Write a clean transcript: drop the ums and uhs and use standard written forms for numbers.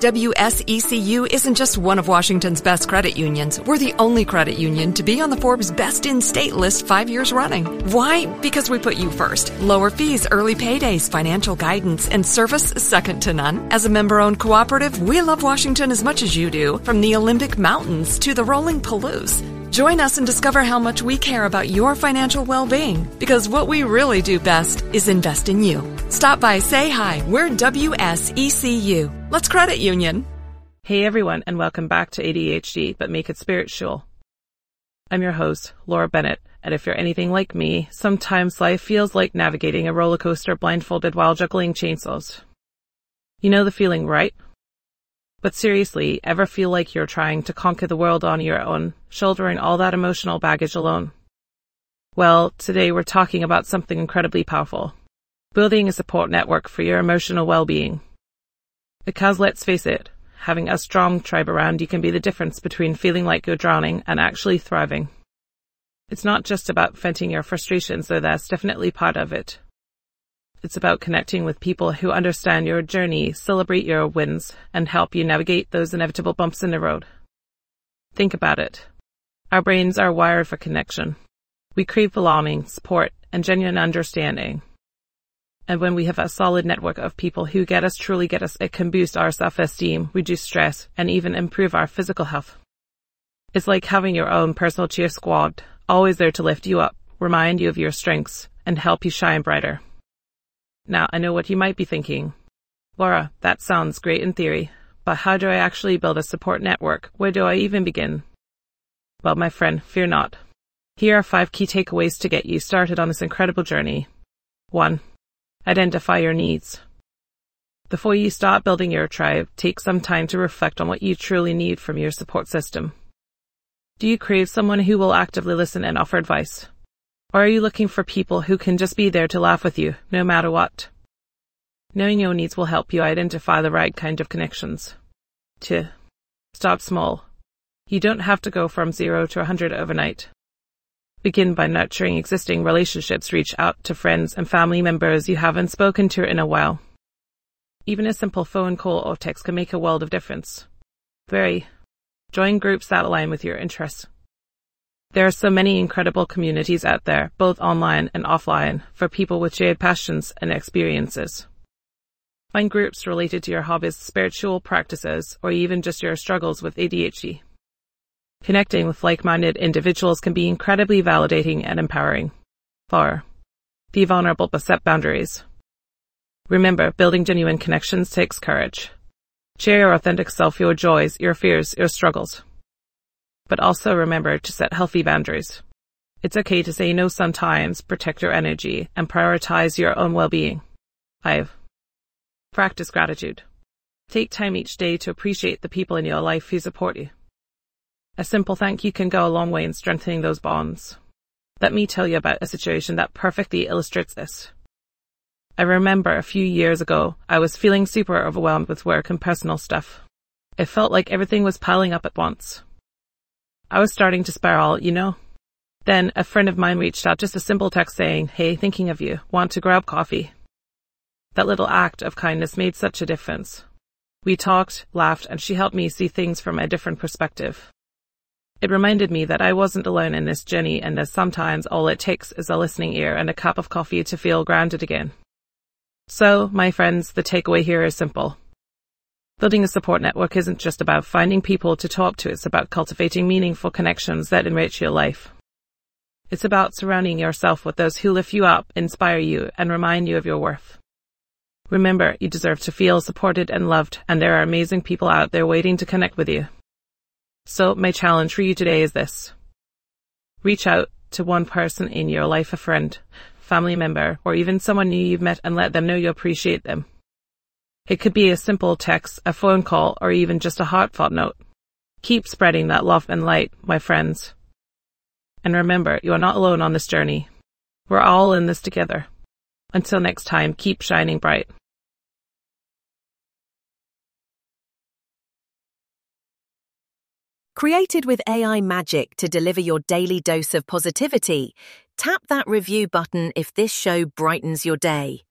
WSECU isn't just one of Washington's best credit unions. We're the only credit union to be on the Forbes Best in State list 5 years running. Why? Because we put you first. Lower fees, early paydays, financial guidance, and service second to none. As a member-owned cooperative, we love Washington as much as you do, from the Olympic Mountains to the rolling Palouse. Join us and discover how much we care about your financial well-being, because what we really do best is invest in you. Stop by, say hi. We're WSECU. Let's credit union. Hey everyone, and welcome back to ADHD, but make it spiritual. I'm your host, Laura Bennett, and if you're anything like me, sometimes life feels like navigating a roller coaster blindfolded while juggling chainsaws. You know the feeling, right? But seriously, ever feel like you're trying to conquer the world on your own, shouldering all that emotional baggage alone? Well, today we're talking about something incredibly powerful. Building a support network for your emotional well-being. Because let's face it, having a strong tribe around you can be the difference between feeling like you're drowning and actually thriving. It's not just about venting your frustrations, though that's definitely part of it. It's about connecting with people who understand your journey, celebrate your wins, and help you navigate those inevitable bumps in the road. Think about it. Our brains are wired for connection. We crave belonging, support, and genuine understanding. And when we have a solid network of people who truly get us, it can boost our self-esteem, reduce stress, and even improve our physical health. It's like having your own personal cheer squad, always there to lift you up, remind you of your strengths, and help you shine brighter. Now, I know what you might be thinking. Laura, that sounds great in theory, but how do I actually build a support network? Where do I even begin? Well, my friend, fear not. Here are 5 key takeaways to get you started on this incredible journey. 1. Identify your needs. Before you start building your tribe, take some time to reflect on what you truly need from your support system. Do you crave someone who will actively listen and offer advice? Or are you looking for people who can just be there to laugh with you, no matter what? Knowing your needs will help you identify the right kind of connections. 2. Start small. You don't have to go from 0 to 100 overnight. Begin by nurturing existing relationships. Reach out to friends and family members you haven't spoken to in a while. Even a simple phone call or text can make a world of difference. 3. Join groups that align with your interests. There are so many incredible communities out there, both online and offline, for people with shared passions and experiences. Find groups related to your hobbies, spiritual practices, or even just your struggles with ADHD. Connecting with like-minded individuals can be incredibly validating and empowering. 4. Be vulnerable but set boundaries. Remember, building genuine connections takes courage. Share your authentic self, your joys, your fears, your struggles. But also remember to set healthy boundaries. It's okay to say no sometimes, protect your energy, and prioritize your own well-being. 5. Practice gratitude. Take time each day to appreciate the people in your life who support you. A simple thank you can go a long way in strengthening those bonds. Let me tell you about a situation that perfectly illustrates this. I remember a few years ago, I was feeling super overwhelmed with work and personal stuff. It felt like everything was piling up at once. I was starting to spiral, you know. Then a friend of mine reached out, just a simple text saying, "Hey, thinking of you, want to grab coffee?" That little act of kindness made such a difference. We talked, laughed, and she helped me see things from a different perspective. It reminded me that I wasn't alone in this journey, and that sometimes all it takes is a listening ear and a cup of coffee to feel grounded again. So, my friends, the takeaway here is simple. Building a support network isn't just about finding people to talk to, it's about cultivating meaningful connections that enrich your life. It's about surrounding yourself with those who lift you up, inspire you, and remind you of your worth. Remember, you deserve to feel supported and loved, and there are amazing people out there waiting to connect with you. So, my challenge for you today is this. Reach out to one person in your life, a friend, family member, or even someone new you've met, and let them know you appreciate them. It could be a simple text, a phone call, or even just a heartfelt note. Keep spreading that love and light, my friends. And remember, you are not alone on this journey. We're all in this together. Until next time, keep shining bright. Created with AI magic to deliver your daily dose of positivity, tap that review button if this show brightens your day.